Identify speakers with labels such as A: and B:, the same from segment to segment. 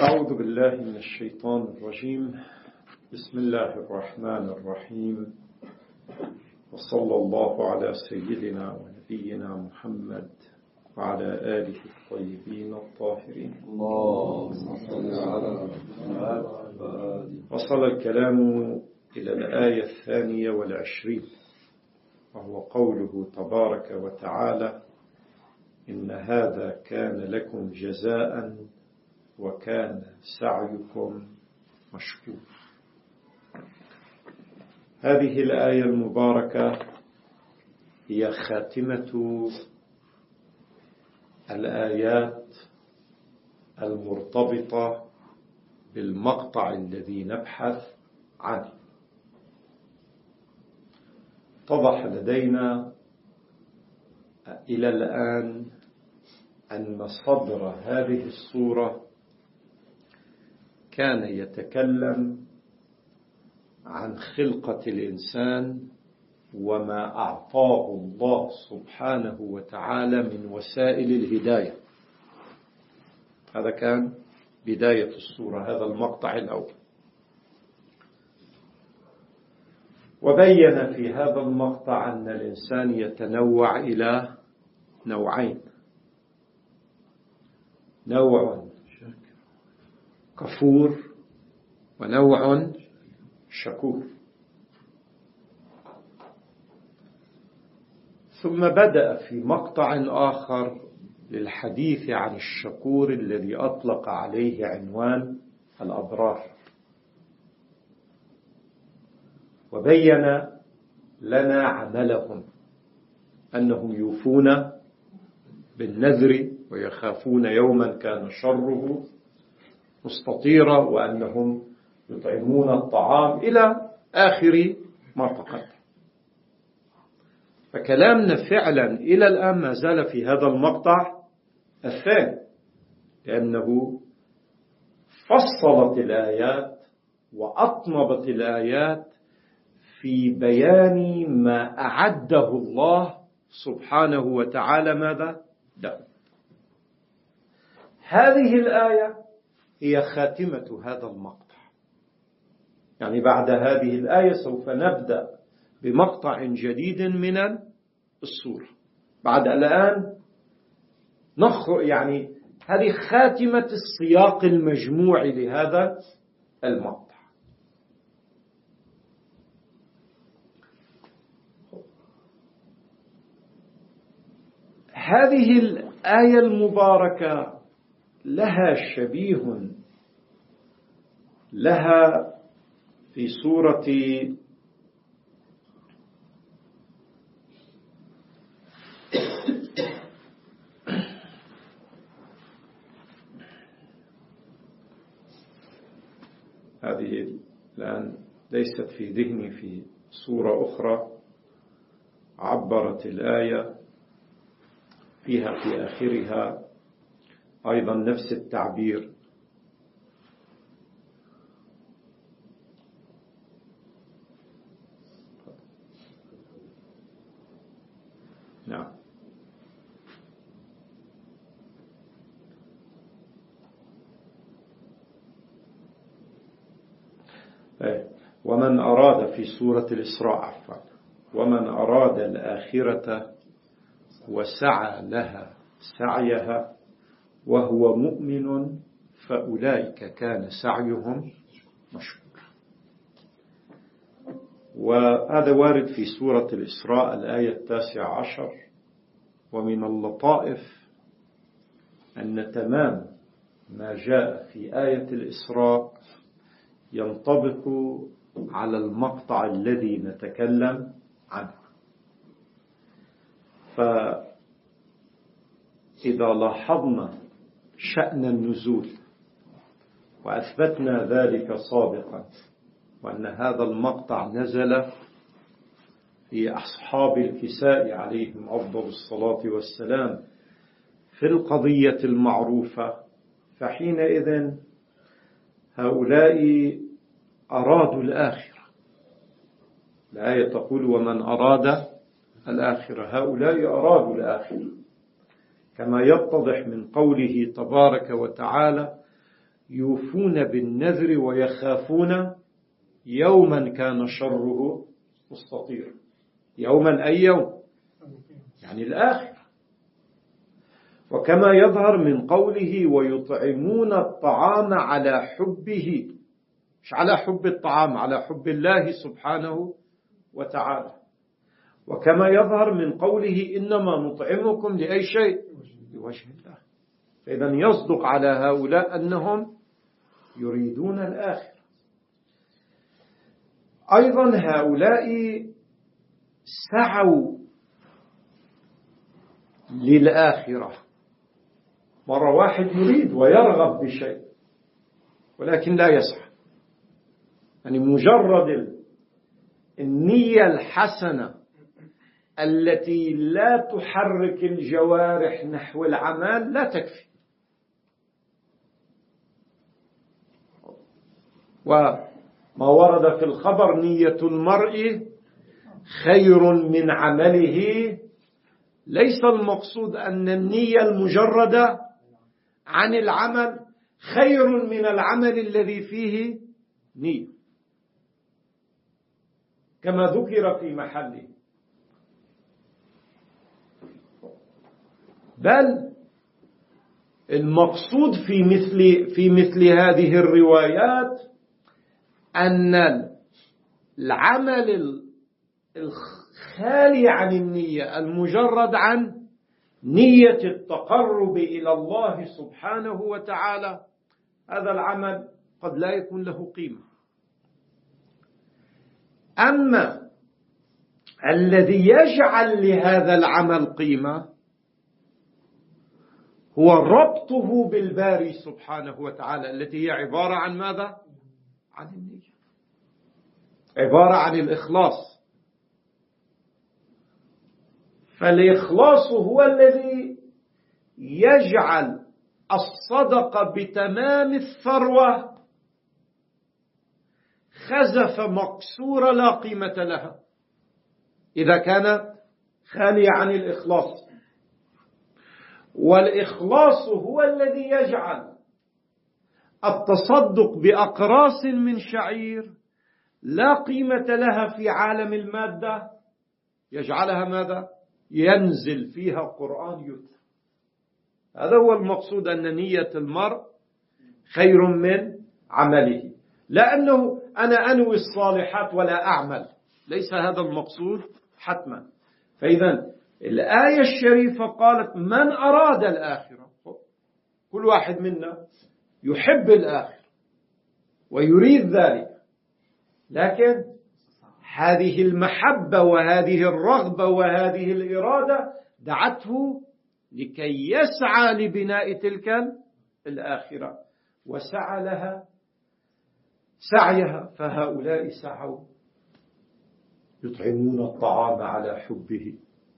A: أعوذ بالله من الشيطان الرجيم. بسم الله الرحمن الرحيم، وصلى الله على سيدنا ونبينا محمد وعلى آله الطيبين الطاهرين. وصل الكلام إلى الآية 22، وهو قوله تبارك وتعالى: إن هذا كان لكم جزاء وكان سعيكم مشكور. هذه الآية المباركة هي خاتمة الآيات المرتبطة بالمقطع الذي نبحث عنه. اتضح لدينا إلى الآن أن صدر هذه السورة كان يتكلم عن خلقة الإنسان وما أعطاه الله سبحانه وتعالى من وسائل الهداية. هذا كان بداية السورة، هذا المقطع الأول. وبين في هذا المقطع أن الإنسان يتنوع إلى نوعين: نوع كفور ونوع شكور. ثم بدأ في مقطع آخر للحديث عن الشكور الذي أطلق عليه عنوان الأبرار، وبين لنا عملهم، أنهم يوفون بالنذر ويخافون يوما كان شره مستطيرا، وأنهم يطعمون الطعام إلى آخر ما تقدم. فكلامنا فعلا إلى الآن ما زال في هذا المقطع الثاني، لأنه فصلت الآيات وأطنبت الآيات في بيان ما أعده الله سبحانه وتعالى ماذا؟ هذه الآية هي خاتمة هذا المقطع. يعني بعد هذه الآية سوف نبدأ بمقطع جديد من السورة. بعد الآن يعني هذه خاتمة السياق المجموع لهذا المقطع. هذه الآية المباركة لها شبيه لها في سورة هذه الآن ليست في ذهني، في سورة أخرى عبرت الآية فيها في آخرها أيضا نفس التعبير. نعم. ومن أراد في سورة الإسراء عفوا: ومن أراد الآخرة وسعى لها سعيها وهو مؤمن فأولئك كان سعيهم مشكورا. وهذا وارد في سورة الإسراء الآية 19. ومن اللطائف أن تمام ما جاء في آية الإسراء ينطبق على المقطع الذي نتكلم عنه. فإذا لاحظنا شأن النزول وأثبتنا ذلك سابقا، وأن هذا المقطع نزل في أصحاب الكساء عليهم أفضل الصلاة والسلام في القضية المعروفة، فحينئذ هؤلاء أرادوا الآخرة. الآية تقول: ومن أراد الآخرة. هؤلاء أرادوا الآخرة، كما يتضح من قوله تبارك وتعالى: يوفون بالنذر ويخافون يوما كان شره مستطيرا. يوما أي يوم، يعني الآخر. وكما يظهر من قوله ويطعمون الطعام على حبه، مش على حب الطعام، على حب الله سبحانه وتعالى. وكما يظهر من قوله إنما نطعمكم لأي شيء؟ لوجه الله. فإذا يصدق على هؤلاء أنهم يريدون الآخرة. أيضا هؤلاء سعوا للآخرة. مرة واحد يريد ويرغب بشيء ولكن لا يسعى، يعني مجرد النية الحسنة التي لا تحرك الجوارح نحو العمل لا تكفي. وما ورد في الخبر نية المرء خير من عمله، ليس المقصود أن النية المجردة عن العمل خير من العمل الذي فيه نية كما ذكر في محله، بل المقصود في مثل هذه الروايات أن العمل الخالي عن النية المجرد عن نية التقرب إلى الله سبحانه وتعالى، هذا العمل قد لا يكون له قيمة. أما الذي يجعل لهذا العمل قيمة هو ربطه بالباري سبحانه وتعالى، التي هي عبارة عن ماذا؟ عن النية، عبارة عن الإخلاص. فالإخلاص هو الذي يجعل الصدقة بتمام الثروة خزف مقصورة لا قيمة لها إذا كان خالي عن الإخلاص. والإخلاص هو الذي يجعل التصدق بأقراص من شعير لا قيمة لها في عالم المادة يجعلها ماذا؟ ينزل فيها قرآن يتلى. هذا هو المقصود، أن نية المرء خير من عمله، لأنه أنا أنوي الصالحات ولا أعمل، ليس هذا المقصود حتما. فإذا الآية الشريفة قالت من أراد الآخرة، كل واحد منا يحب الآخرة ويريد ذلك، لكن هذه المحبة وهذه الرغبة وهذه الإرادة دعته لكي يسعى لبناء تلك الآخرة وسعى لها سعيها. فهؤلاء سعوا يطعمون الطعام على حبه،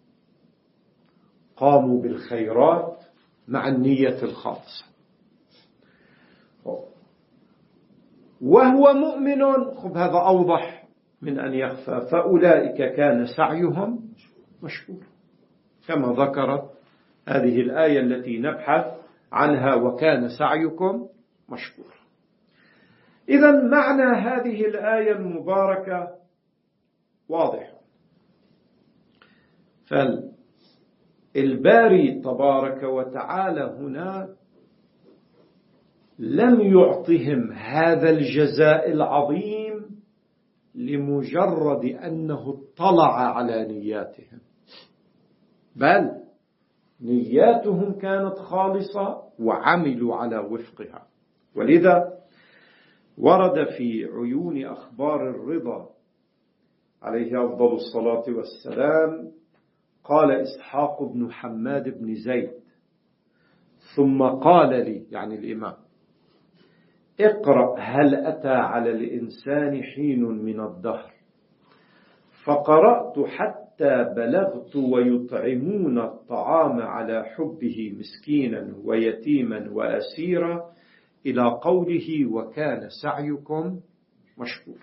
A: قاموا بالخيرات مع النية الخالصة، وهو مؤمن. خب هذا أوضح من أن يخفى. فأولئك كان سعيهم مشكور، كما ذكرت هذه الآية التي نبحث عنها، وكان سعيكم مشكور. إذن معنى هذه الآية المباركة واضح. فالباري تبارك وتعالى هنا لم يعطهم هذا الجزاء العظيم لمجرد أنه اطلع على نياتهم، بل نياتهم كانت خالصة وعملوا على وفقها. ولذا ورد في عيون أخبار الرضا عليه أفضل الصلاة والسلام، قال إسحاق بن حماد بن زيد ثم قال لي، يعني الإمام، اقرأ هل أتى على الإنسان حين من الدهر، فقرأت حتى بلغت ويطعمون الطعام على حبه مسكينا ويتيما وأسيرا إلى قوله وكان سعيكم مشكور.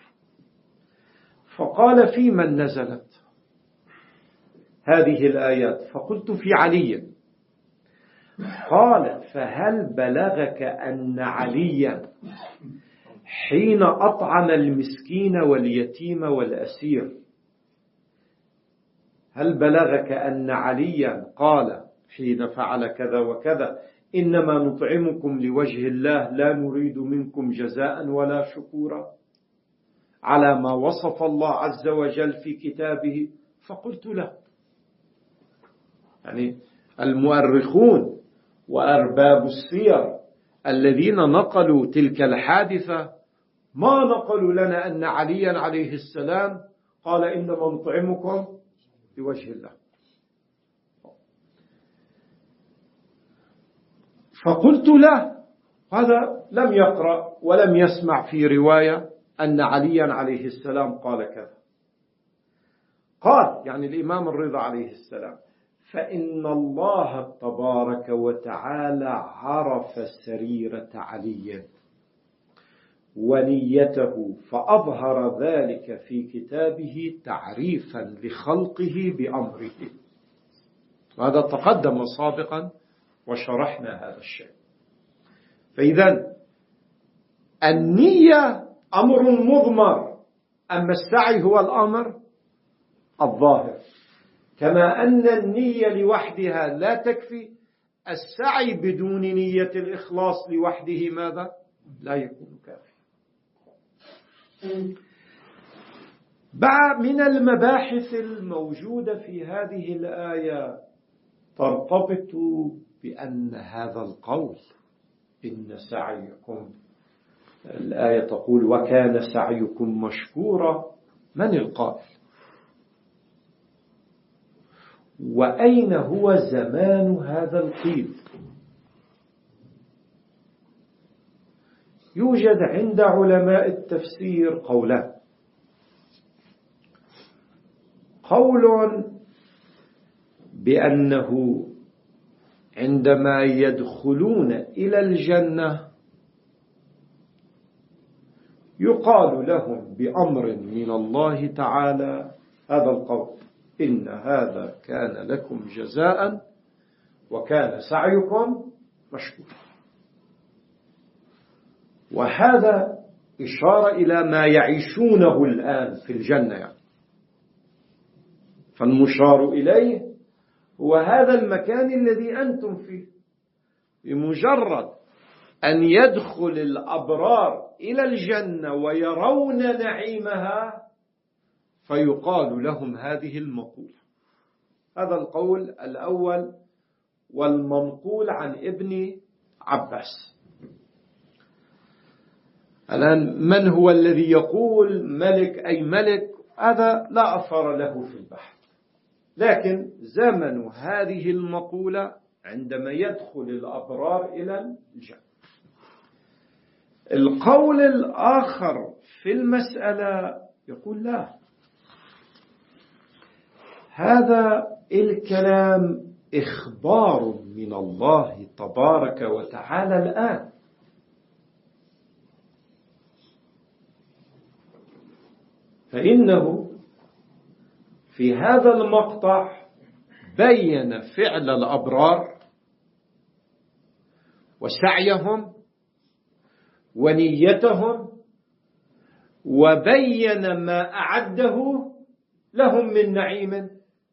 A: فقال في من نزلت هذه الآيات؟ فقلت في علي. قال فهل بلغك أن عليا حين أطعم المسكين واليتيم والأسير، هل بلغك أن عليا قال حين فعل كذا وكذا إنما نطعمكم لوجه الله لا نريد منكم جزاء ولا شكورا، على ما وصف الله عز وجل في كتابه؟ فقلت له. يعني المؤرخون وأرباب السير الذين نقلوا تلك الحادثة ما نقلوا لنا أن عليا عليه السلام قال إنما نطعمكم لوجه الله. فقلت له هذا لم يقرأ ولم يسمع في رواية أن عليا عليه السلام قال كذا. قال يعني الإمام الرضا عليه السلام فإن الله تبارك وتعالى عرف سريرة علي ونيته فأظهر ذلك في كتابه تعريفا لخلقه بأمره. هذا تقدم سابقا وشرحنا هذا الشيء. فإذا النية أمر مضمر، أما السعي هو الأمر الظاهر. كما أن النية لوحدها لا تكفي، السعي بدون نية الإخلاص لوحده ماذا؟ لا يكون كافي. من المباحث الموجودة في هذه الآية ترتبط بأن هذا القول إن سعيكم، الآية تقول وكان سعيكم مشكورا، من القائل؟ وأين هو زمان هذا القيل؟ يوجد عند علماء التفسير قولان. قول بأنه عندما يدخلون إلى الجنة يقال لهم بأمر من الله تعالى هذا القول إن هذا كان لكم جزاء وكان سعيكم مشكورا. وهذا إشارة إلى ما يعيشونه الآن في الجنة يعني. فالمشار إليه هو هذا المكان الذي أنتم فيه. بمجرد أن يدخل الأبرار إلى الجنة ويرون نعيمها فيقال لهم هذه المقولة. هذا القول الأول والمنقول عن ابن عباس. الآن من هو الذي يقول ملك أي ملك؟ هذا لا أثر له في البحث، لكن زمن هذه المقولة عندما يدخل الأبرار إلى الجنة. القول الآخر في المسألة يقول لا، هذا الكلام إخبار من الله تبارك وتعالى الآن. فإنه في هذا المقطع بين فعل الأبرار وسعيهم ونيتهم، وبين ما أعده لهم من نعيم.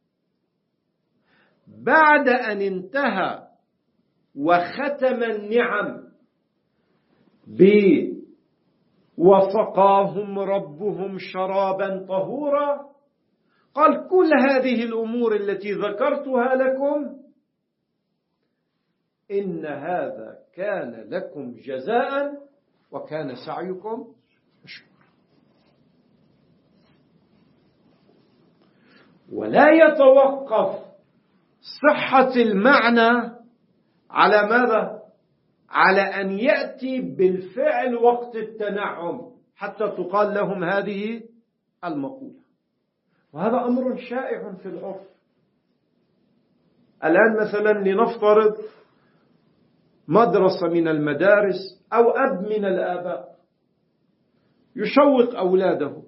A: بعد أن انتهى وختم النعم وسقاهم ربهم شرابا طهورا، قال كل هذه الأمور التي ذكرتها لكم إن هذا كان لكم جزاء وكان سعيكم مشكورا. ولا يتوقف صحة المعنى على ماذا؟ على أن يأتي بالفعل وقت التنعم حتى تقال لهم هذه المقولة. وهذا أمر شائع في العرف. الآن مثلا لنفترض مدرسة من المدارس أو أب من الآباء يشوق أولاده،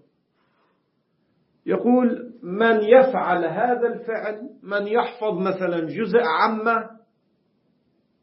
A: يقول من يفعل هذا الفعل، من يحفظ مثلا جزء عامة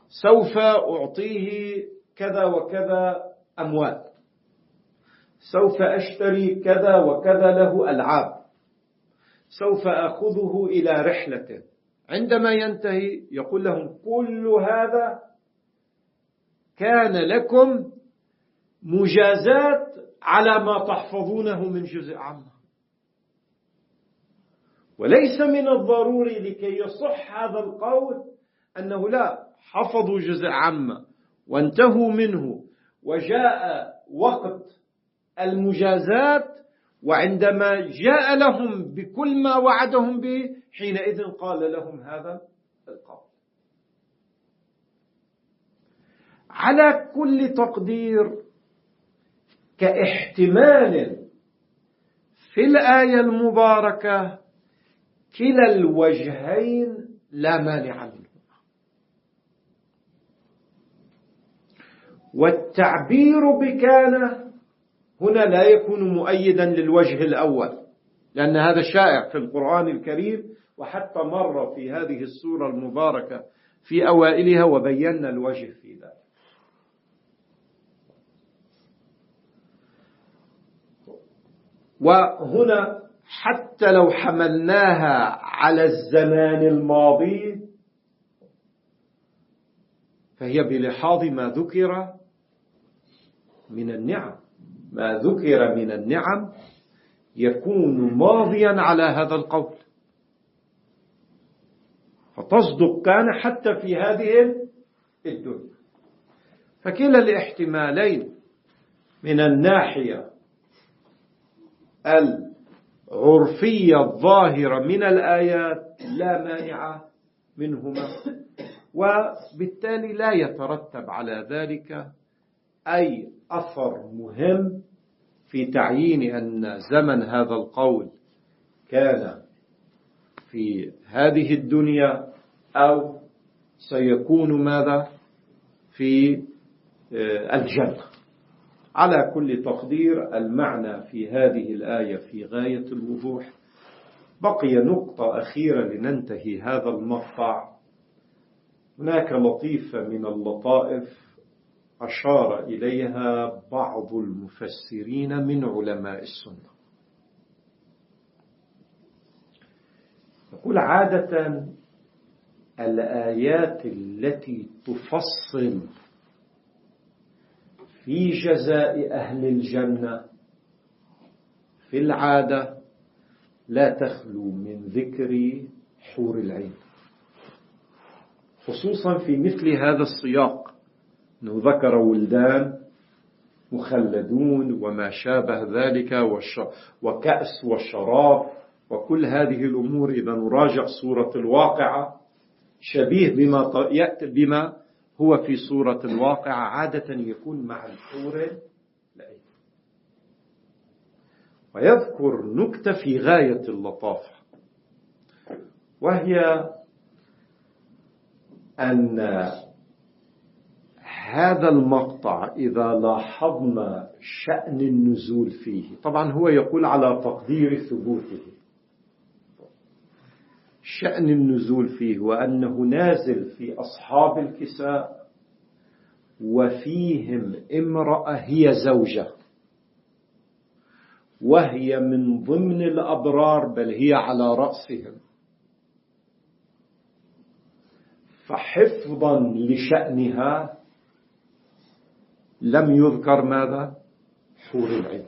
A: سوف أعطيه كذا وكذا أموال، سوف أشتري كذا وكذا له ألعاب، سوف أخذه إلى رحلة. عندما ينتهي يقول لهم كل هذا كان لكم مجازات على ما تحفظونه من جزء عامة. وليس من الضروري لكي يصح هذا القول أنه لا حفظوا جزء عامة وانتهوا منه وجاء وقت المجازات، وعندما جاء لهم بكل ما وعدهم به حينئذ قال لهم هذا القول. على كل تقدير كاحتمال في الآية المباركة كلا الوجهين لا مانع منه، والتعبير بكان هنا لا يكون مؤيدا للوجه الأول، لأن هذا شائع في القرآن الكريم، وحتى مر في هذه السورة المباركة في أوائلها وبينا الوجه في ذلك. وهنا حتى لو حملناها على الزمان الماضي فهي بلحاظ ما ذكر من النعم، ما ذكر من النعم يكون ماضيا على هذا القول، فتصدق كان حتى في هذه الدنيا. فكلا الاحتمالين من الناحية العرفية الظاهرة من الآيات لا مانع منهما، وبالتالي لا يترتب على ذلك أي أثر مهم في تعيين أن زمن هذا القول كان في هذه الدنيا أو سيكون ماذا في الجنة. على كل تقدير المعنى في هذه الآية في غاية الوضوح. بقي نقطة أخيرة لننتهي هذا المقطع. هناك لطيفة من اللطائف أشار إليها بعض المفسرين من علماء السنة. يقول عادة الآيات التي تفصل في جزاء أهل الجنة في العادة لا تخلو من ذكر حور العين، خصوصا في مثل هذا السياق، أنه ذكر ولدان مخلدون وما شابه ذلك وكأس وشراب وكل هذه الأمور. إذا نراجع سورة الواقعة شبيه بما هو في سورة الواقعة عادة يكون مع الحور العين. ويذكر نكتة في غاية اللطافة، وهي أن هذا المقطع إذا لاحظنا شأن النزول فيه، طبعا هو يقول على تقدير ثبوته، شأن النزول فيه وأنه نازل في أصحاب الكساء وفيهم امرأة هي زوجة، وهي من ضمن الأبرار بل هي على رأسهم، فحفظا لشأنها لم يذكر ماذا؟ حور العين،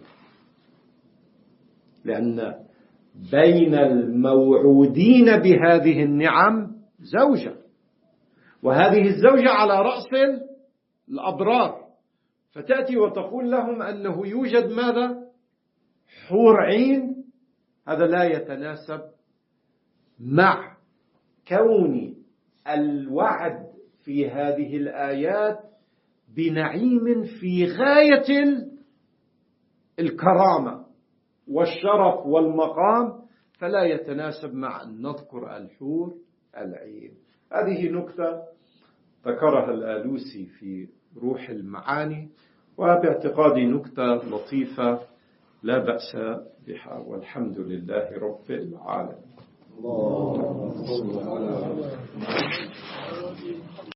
A: لأن بين الموعودين بهذه النعم زوجة، وهذه الزوجة على رأس الأبرار، فتأتي وتقول لهم أنه يوجد ماذا؟ حور عين. هذا لا يتناسب مع كون الوعد في هذه الآيات بنعيم في غاية الكرامة والشرف والمقام، فلا يتناسب مع أن نذكر الحور العين. هذه نكتة ذكرها الآلوسي في روح المعاني، وباعتقادي نكتة لطيفة لا بأس بها، والحمد لله رب العالمين.